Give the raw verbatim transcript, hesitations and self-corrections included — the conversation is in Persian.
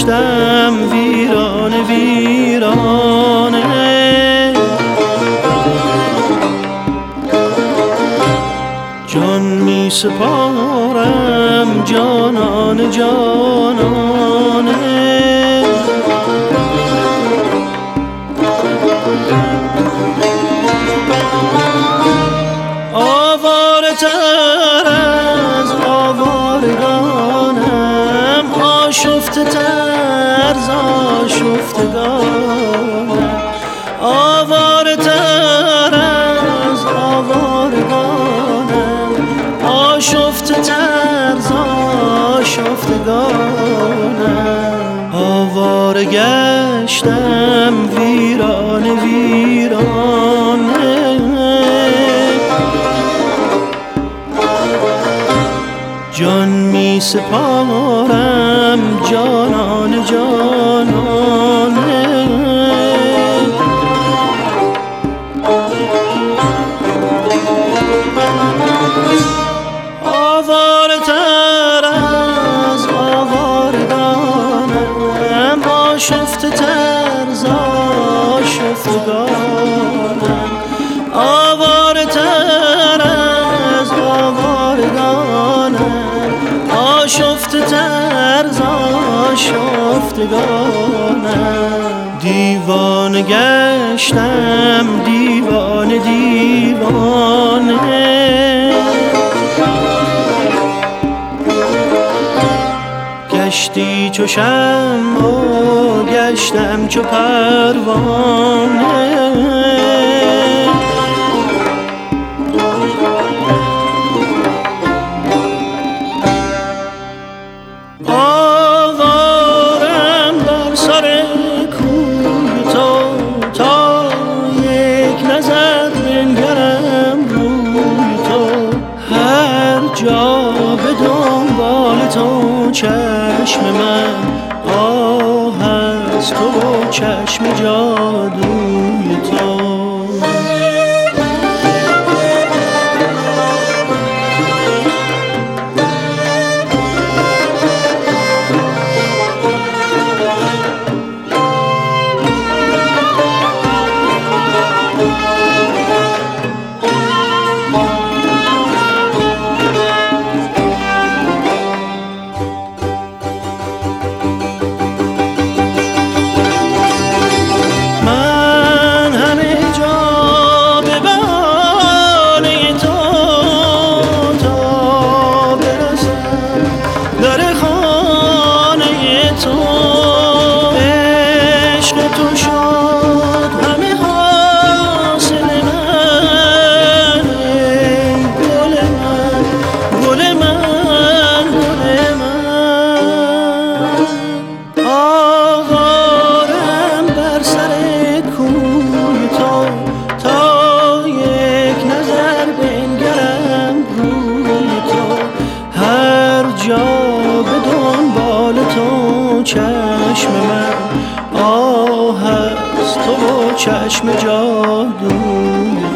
گشتم ویرانه ویرانه. جان می سپارم جانان جانانه. آواره تر از آوارگانم، آشفته تر ز آشفتگانم. آواره تر از آوارگانم، آشفته تر ز آشفتگانم. آواره گشتم ویرانه ویرانه. جان می سپارم جانان جانانه. آواره تر از آوارگانم، آشفته تر ز آشفتگانم. آواره تر از آوارگانم، آشفته تر ز آشفتگانم. دیوانه گشتم دیوانه دیوانه. گشتی چو شمع و گشتم چو پروانه. آوارم بر سر کوی تو، تا یک نظر بنگرم روی تو. هر جا به دنبال تو چشم من آه از تو و چشم جادوی تو. چشم من آه از تو و چشم جادوی